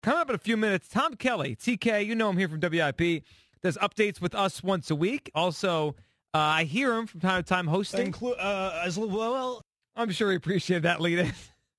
Coming up in a few minutes, Tom Kelly, TK, you know him here from WIP, does updates with us once a week. Also, I hear him from time to time hosting. As well. I'm sure he appreciated that lead-in.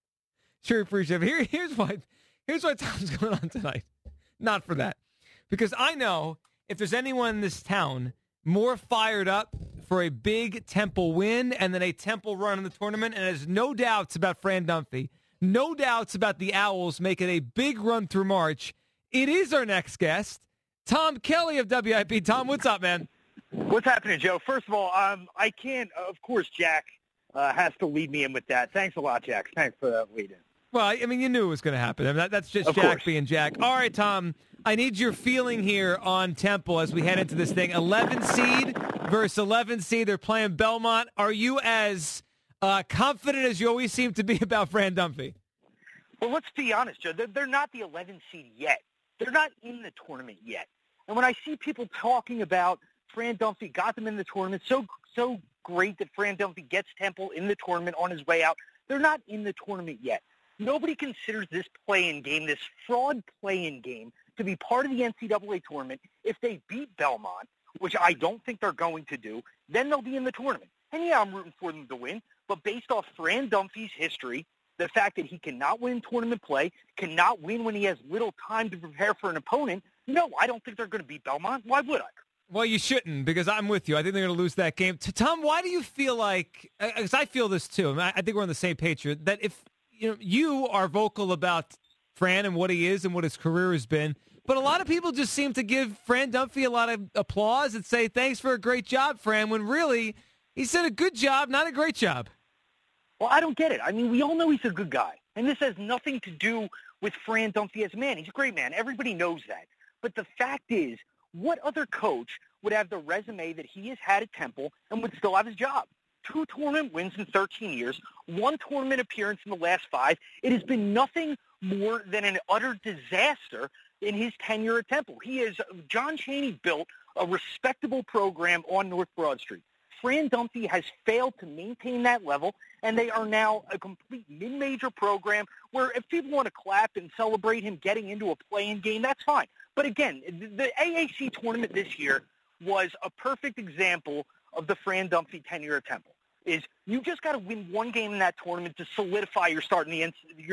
Sure he appreciated it. Here's why Tom's going on tonight. Not for that. Because I know if there's anyone in this town more fired up for a big Temple win and then a Temple run in the tournament, and has no doubts about Fran Dunphy, no doubts about the Owls making a big run through March, it is our next guest, Tom Kelly of WIP. Tom, what's up, man? What's happening, Joe? First of all, I can't, of course, Jack has to lead me in with that. Thanks a lot, Jack. Thanks for that lead in. Well, I mean, you knew it was going to happen. I mean, that's just Of Jack course. being Jack. All right, Tom, I need your feeling here on Temple as we head into this thing. 11 seed versus 11 seed. They're playing Belmont. Are you as confident as you always seem to be about Fran Dunphy? Well, let's be honest, Joe. They're not the 11 seed yet. They're not in the tournament yet. And when I see people talking about Fran Dunphy got them in the tournament, so great that Fran Dunphy gets Temple in the tournament on his way out, they're not in the tournament yet. Nobody considers this play-in game, this fraud play-in game, to be part of the NCAA tournament. If they beat Belmont, which I don't think they're going to do, then they'll be in the tournament. And yeah, I'm rooting for them to win, but based off Fran Dunphy's history, the fact that he cannot win tournament play, cannot win when he has little time to prepare for an opponent, no, I don't think they're going to beat Belmont. Why would I? Well, you shouldn't, because I'm with you. I think they're going to lose that game. Tom, why do you feel like, because I feel this too, I think we're on the same page here, that if you are vocal about Fran and what he is and what his career has been, but a lot of people just seem to give Fran Dunphy a lot of applause and say, thanks for a great job, Fran, when really he said a good job, not a great job. Well, I don't get it. I mean, we all know he's a good guy, and this has nothing to do with Fran Dunphy as a man. He's a great man. Everybody knows that. But the fact is, what other coach would have the resume that he has had at Temple and would still have his job? 2 tournament wins in 13 years, 1 tournament appearance in the last 5. It has been nothing more than an utter disaster in his tenure at Temple. John Chaney built a respectable program on North Broad Street. Fran Dunphy has failed to maintain that level, and they are now a complete mid-major program where if people want to clap and celebrate him getting into a play-in game, that's fine. But again, the AAC tournament this year was a perfect example of the Fran Dunphy tenure at Temple. Is you just got to win 1 game in that tournament to solidify your spot in the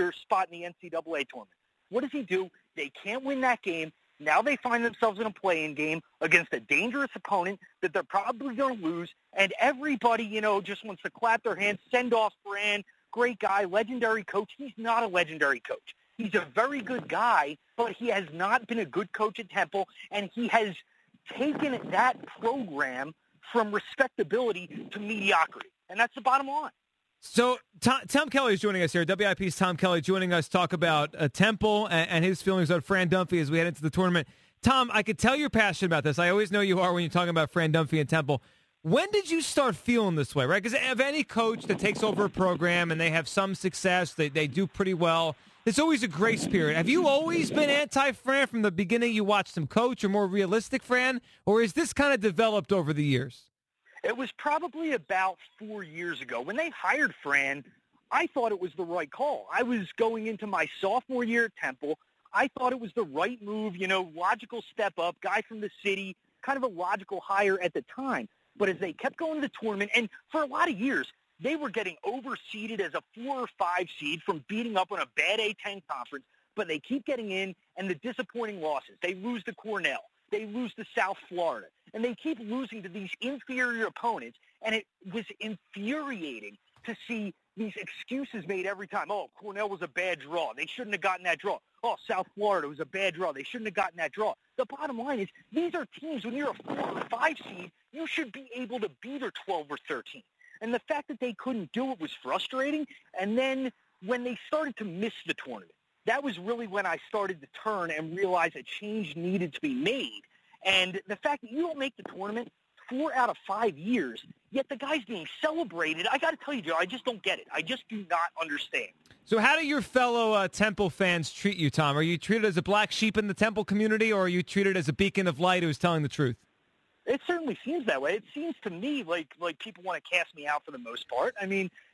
NCAA tournament. What does he do? They can't win that game. Now they find themselves in a play-in game against a dangerous opponent that they're probably going to lose, and everybody, just wants to clap their hands, send off Fran, great guy, legendary coach. He's not a legendary coach. He's a very good guy, but he has not been a good coach at Temple, and he has taken that program from respectability to mediocrity, and that's the bottom line. So Tom Kelly is joining us here. WIP's Tom Kelly joining us, talk about Temple and his feelings on Fran Dunphy as we head into the tournament. Tom, I could tell you're passionate about this. I always know you are when you're talking about Fran Dunphy and Temple. When did you start feeling this way, right? Because of any coach that takes over a program and they have some success, they do pretty well, there's always a grace period. Have you always been anti-Fran from the beginning you watched him coach, or more realistic Fran? Or is this kind of developed over the years? It was probably about 4 years ago. When they hired Fran, I thought it was the right call. I was going into my sophomore year at Temple. I thought it was the right move, logical step up, guy from the city, kind of a logical hire at the time. But as they kept going to the tournament, and for a lot of years, they were getting overseeded as a 4 or 5 seed from beating up on a bad A-10 conference, but they keep getting in, and the disappointing losses. They lose to Cornell. They lose to South Florida. And they keep losing to these inferior opponents, and it was infuriating to see these excuses made every time. Oh, Cornell was a bad draw. They shouldn't have gotten that draw. Oh, South Florida was a bad draw. They shouldn't have gotten that draw. The bottom line is these are teams, when you're a 4 or 5 seed, you should be able to beat a 12 or 13. And the fact that they couldn't do it was frustrating. And then when they started to miss the tournament, that was really when I started to turn and realize a change needed to be made. And the fact that you don't make the tournament 4 out of 5 years, yet the guy's being celebrated, I got to tell you, Joe, I just don't get it. I just do not understand. So how do your fellow Temple fans treat you, Tom? Are you treated as a black sheep in the Temple community, or are you treated as a beacon of light who's telling the truth? It certainly seems that way. It seems to me like people want to cast me out for the most part. I mean,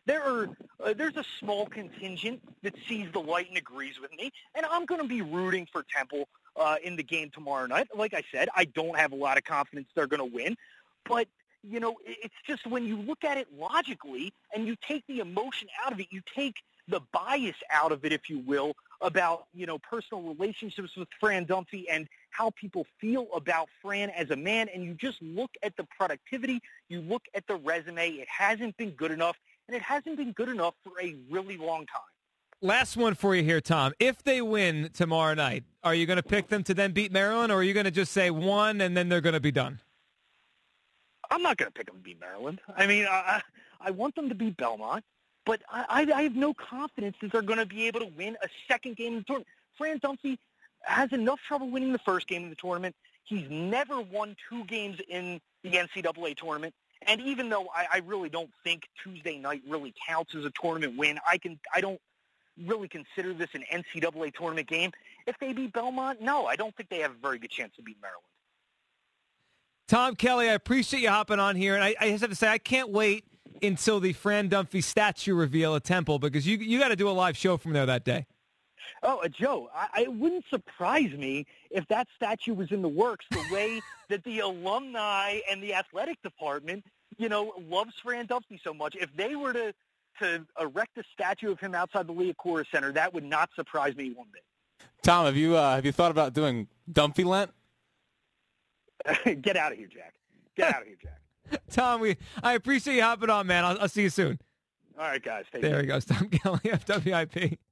There's a small contingent that sees the light and agrees with me, and I'm going to be rooting for Temple in the game tomorrow night. Like I said, I don't have a lot of confidence they're going to win, but it's just when you look at it logically and you take the emotion out of it, you take the bias out of it, if you will, about, personal relationships with Fran Dunphy and how people feel about Fran as a man, and you just look at the productivity, you look at the resume. It hasn't been good enough, and it hasn't been good enough for a really long time. Last one for you here, Tom. If they win tomorrow night, are you going to pick them to then beat Maryland, or are you going to just say one and then they're going to be done? I'm not going to pick them to beat Maryland. I mean, I want them to beat Belmont, but I have no confidence that they're going to be able to win a second game in the tournament. Fran Dunphy has enough trouble winning the first game of the tournament. He's never won 2 games in the NCAA tournament. And even though I really don't think Tuesday night really counts as a tournament win, I don't really consider this an NCAA tournament game. If they beat Belmont, no, I don't think they have a very good chance to beat Maryland. Tom Kelly, I appreciate you hopping on here. And I just have to say, I can't wait until the Fran Dunphy statue reveal at Temple, because you got to do a live show from there that day. Oh, Joe, it wouldn't surprise me if that statue was in the works the way that the alumni and the athletic department, loves Fran Dunphy so much. If they were to erect a statue of him outside the Liacouras Center, that would not surprise me one bit. Tom, have you thought about doing Dunphy Lent? Get out of here, Jack. Get out of here, Jack. Tom, I appreciate you hopping on, man. I'll see you soon. All right, guys. There he goes, Tom Kelly of WIP.